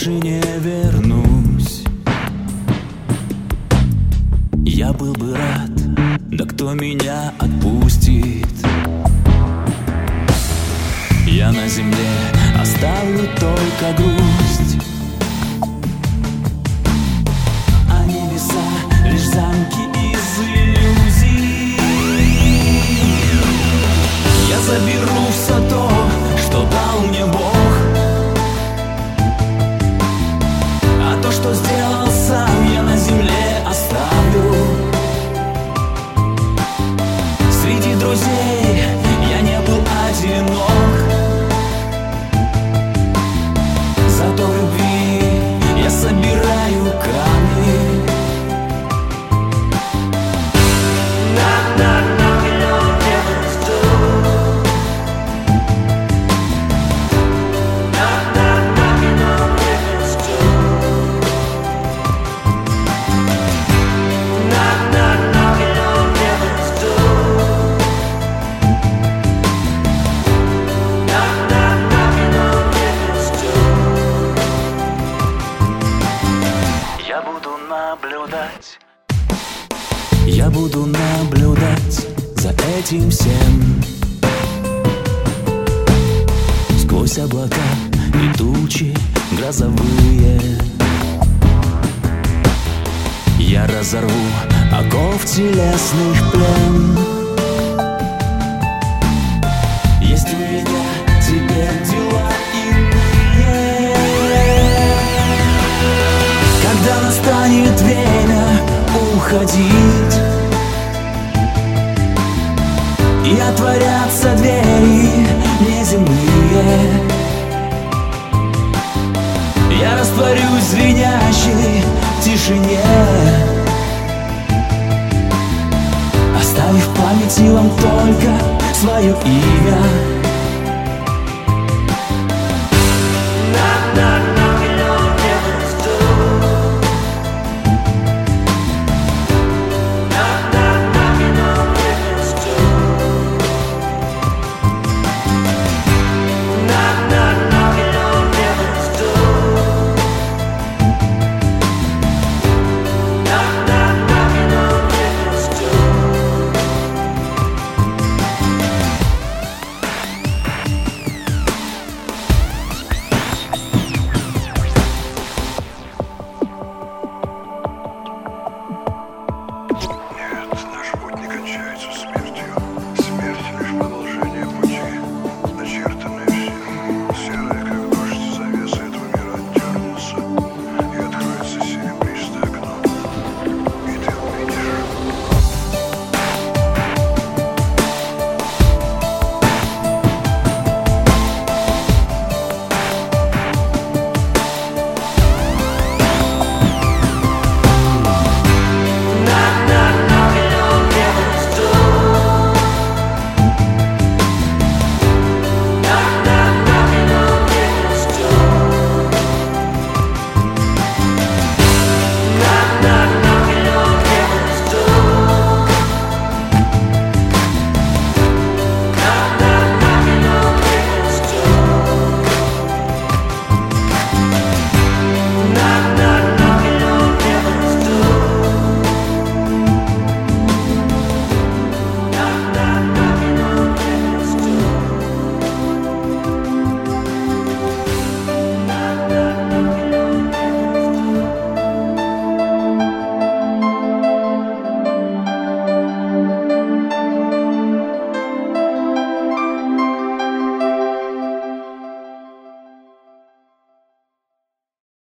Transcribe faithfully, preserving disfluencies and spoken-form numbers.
больше не вернусь. Я был бы рад, да кто меня отпустит? Я на земле оставлю только грусть, а небеса лишь замки из иллюзий. Я заберу все то, что дал мне Бог, а то, что сделал сам, я на земле оставлю. Среди друзей я не был одинок, зато в любви я собираю камни. Я буду наблюдать за этим всем сквозь облака и тучи грозовые. Я разорву оков телесных плен. Есть у меня теперь дела иные. Когда настанет время уходить и отворятся двери неземные, я растворюсь в звенящей тишине, оставив в памяти вам только свое имя. Нет, наш путь не кончается смертью.